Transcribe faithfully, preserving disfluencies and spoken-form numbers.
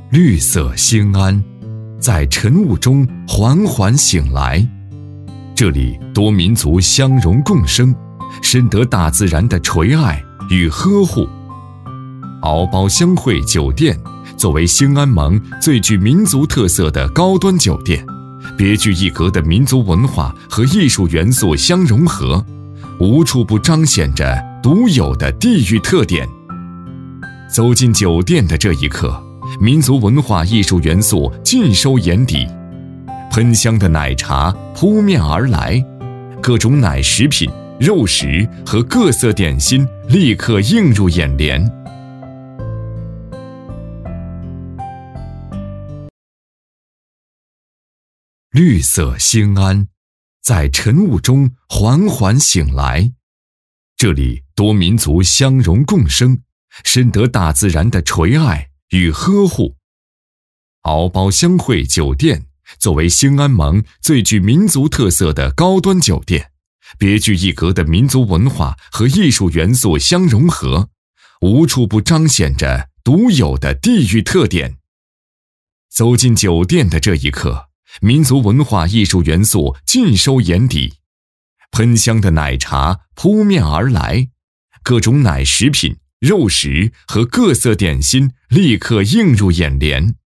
绿色兴安，在晨雾中缓缓醒来。这里多民族相融共生，深得大自然的垂爱与呵护。敖包相会酒店作为兴安盟最具民族特色的高端酒店，别具一格的民族文化和艺术元素相融合，无处不彰显着独有的地域特点。走进酒店的这一刻，民族文化艺术元素尽收眼底，喷香的奶茶扑面而来，各种奶食品、肉食和各色点心立刻映入眼帘。绿色兴安，在晨雾中缓缓醒来。这里多民族相融共生，深得大自然的垂爱与呵护。敖包相会酒店作为兴安盟最具民族特色的高端酒店，别具一格的民族文化和艺术元素相融合，无处不彰显着独有的地域特点。走进酒店的这一刻，民族文化艺术元素尽收眼底，喷香的奶茶扑面而来，各种奶食品、肉食和各色点心立刻映入眼帘。